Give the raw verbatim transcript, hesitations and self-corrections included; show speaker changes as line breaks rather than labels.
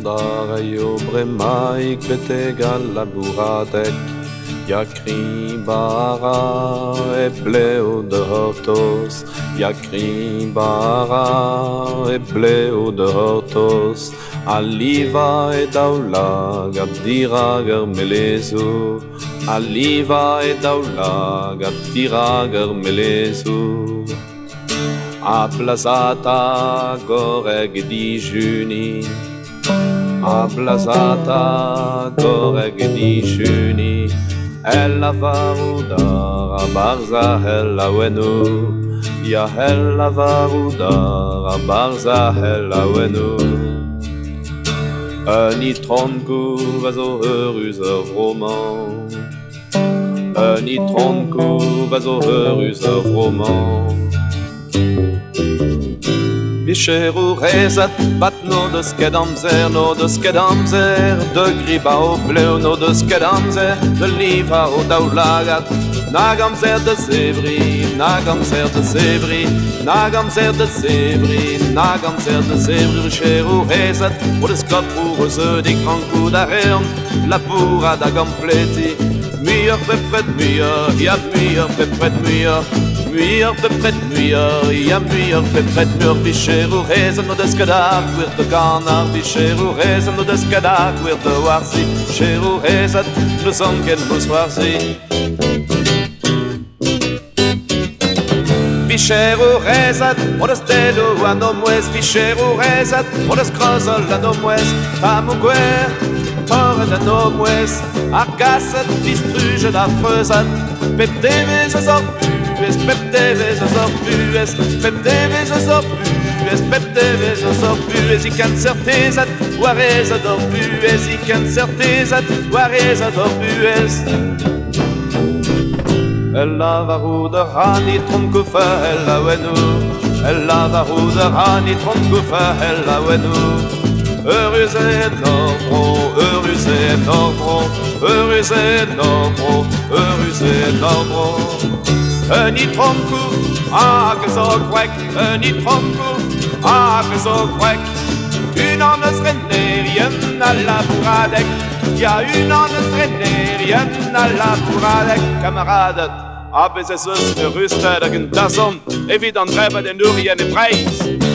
dar io bremaik betegal laburadek Yakri bara e bleu de hortos Yakri bara e bleu de hortos Aliva e daula gabdira germelezu Aliva e daula gabdira germelezu Ablazata goreg dijuni Ablazata goreg dijuni Ella varuda rabarza hella wenu Ya hella varuda rabarza hella wenu Un itronku vazo heuruse roman Un itronku vazo heuruse roman Visheru rezat bat no de skedamzer, no de skedamzer De griba o bleu, no de skedamzer De liva o daulagat Nagamzer de zebri, nagamzer de zebri Nagamzer de zebri, nagamzer de zebri Visheru rezat o de skapuruse di kranku da reon La pura da gampleti Muier bepret muier, ja muier bepret muier Muier bepret muier, ja muier bepret muier Visheru rezen no deskedar gwir de ganar Visheru rezen no deskedar gwir de warzi Visheru rezet no zonken mus warzi Visheru rezet o des dedo a no mues Visheru rezet o des krozol a no mues Tamu gwer, torre a no mues Argaset distruge da frezet Pep devez a zorbu Pep devez a zorbues, pep devez a zorbues, pep devez a zorbues I kan certezat, oarez a dorbues I kan certezat, oarez a dorbues Ella varuda rani tronkufa ella wenu Ella varuda rani tronkufa ella wenu Heureux et nombro, heureux et nombro Heureux et nombro, heureux et nombro Un itronku, ah que so kwek Un itronku, ah que so kwek Une en australienne à la bourradec Y'a une en australienne à la bourradec Camarade, ah bezes us de ruste Dagen dasson, evident dreba den urien e preis